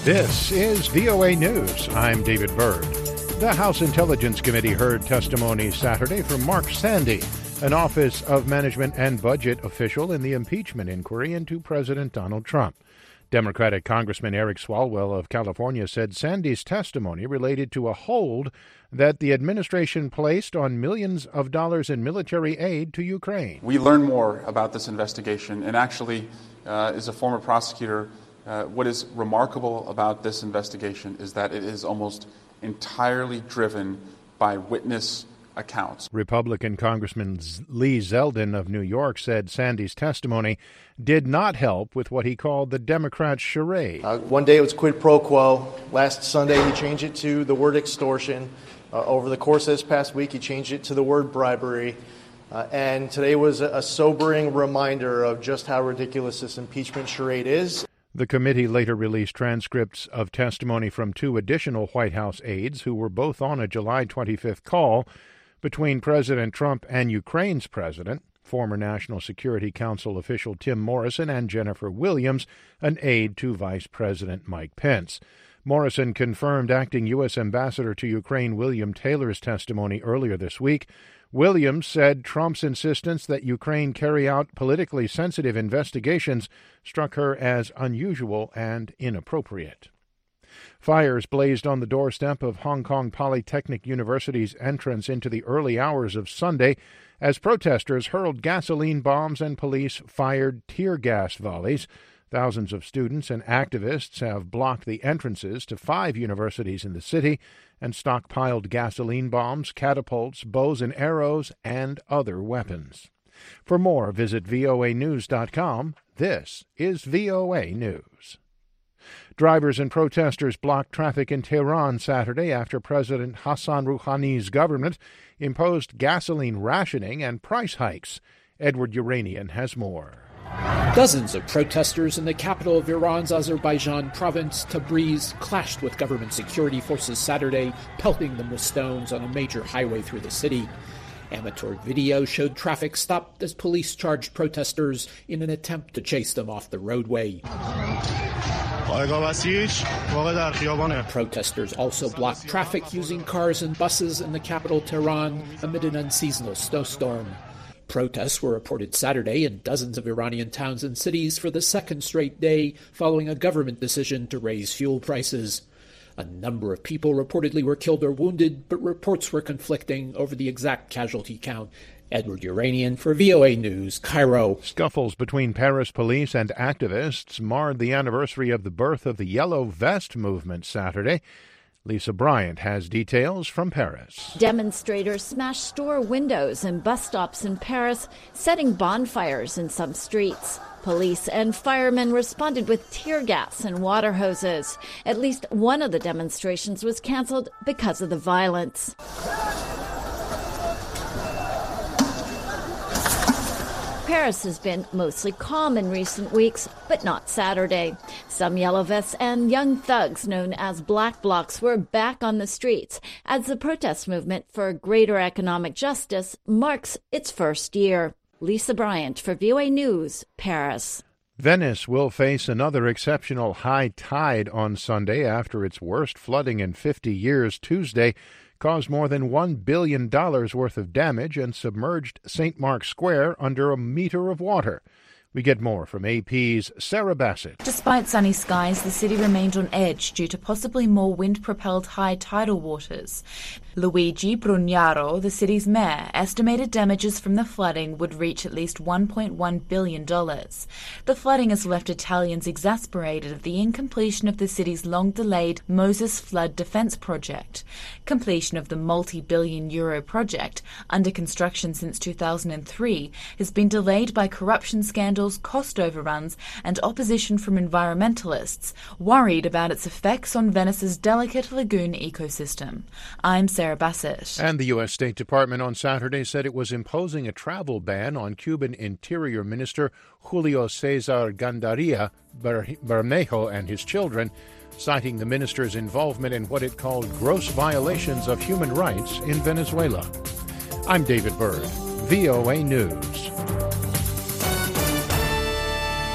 This is VOA News. I'm David Byrd. The House Intelligence Committee heard testimony Saturday from Mark Sandy, an Office of Management and Budget official in the impeachment inquiry into President Donald Trump. Democratic Congressman Eric Swalwell of California said Sandy's testimony related to a hold that the administration placed on millions of dollars in military aid to Ukraine. We learned more about this investigation, and actually, as a former prosecutor, what is remarkable about this investigation is that it is almost entirely driven by witness accounts. Republican Congressman Lee Zeldin of New York said Sandy's testimony did not help with what he called the Democrats' charade. One day it was quid pro quo. Last Sunday he changed it to the word extortion. Over the course of this past week he changed it to the word bribery. And today was a sobering reminder of just how ridiculous this impeachment charade is. The committee later released transcripts of testimony from two additional White House aides who were both on a July 25th call between President Trump and Ukraine's president, former National Security Council official Tim Morrison and Jennifer Williams, an aide to Vice President Mike Pence. Morrison confirmed acting U.S. Ambassador to Ukraine William Taylor's testimony earlier this week. Williams said Trump's insistence that Ukraine carry out politically sensitive investigations struck her as unusual and inappropriate. Fires blazed on the doorstep of Hong Kong Polytechnic University's entrance into the early hours of Sunday as protesters hurled gasoline bombs and police fired tear gas volleys. Thousands of students and activists have blocked the entrances to 5 universities in the city and stockpiled gasoline bombs, catapults, bows and arrows, and other weapons. For more, visit voanews.com. This is VOA News. Drivers and protesters blocked traffic in Tehran Saturday after President Hassan Rouhani's government imposed gasoline rationing and price hikes. Edward Uranian has more. Dozens of protesters in the capital of Iran's Azerbaijan province, Tabriz, clashed with government security forces Saturday, pelting them with stones on a major highway through the city. Amateur video showed traffic stopped as police charged protesters in an attempt to chase them off the roadway. Protesters also blocked traffic using cars and buses in the capital Tehran amid an unseasonal snowstorm. Protests were reported Saturday in dozens of Iranian towns and cities for the second straight day following a government decision to raise fuel prices. A number of people reportedly were killed or wounded, but reports were conflicting over the exact casualty count. Edward Uranian for VOA News, Cairo. Scuffles between Paris police and activists marred the anniversary of the birth of the Yellow Vest movement Saturday. Lisa Bryant has details from Paris. Demonstrators smashed store windows and bus stops in Paris, setting bonfires in some streets. Police and firemen responded with tear gas and water hoses. At least one of the demonstrations was canceled because of the violence. Paris has been mostly calm in recent weeks, but not Saturday. Some yellow vests and young thugs known as Black Blocs were back on the streets as the protest movement for greater economic justice marks its first year. Lisa Bryant for VOA News, Paris. Venice will face another exceptional high tide on Sunday after its worst flooding in 50 years Tuesday caused more than $1 billion worth of damage and submerged St. Mark's Square under a meter of water. We get more from AP's Sarah Bassett. Despite sunny skies, the city remained on edge due to possibly more wind-propelled high tidal waters. Luigi Brugnaro, the city's mayor, estimated damages from the flooding would reach at least $1.1 billion. The flooding has left Italians exasperated at the incompletion of the city's long-delayed Moses Flood Defense Project. Completion of the multi-billion euro project, under construction since 2003, has been delayed by corruption scandals, cost overruns, and opposition from environmentalists, worried about its effects on Venice's delicate lagoon ecosystem. I'm Sarah Bassett. And the U.S. State Department on Saturday said it was imposing a travel ban on Cuban Interior Minister Julio Cesar Gandaria Bermejo and his children, citing the minister's involvement in what it called gross violations of human rights in Venezuela. I'm David Byrd, VOA News.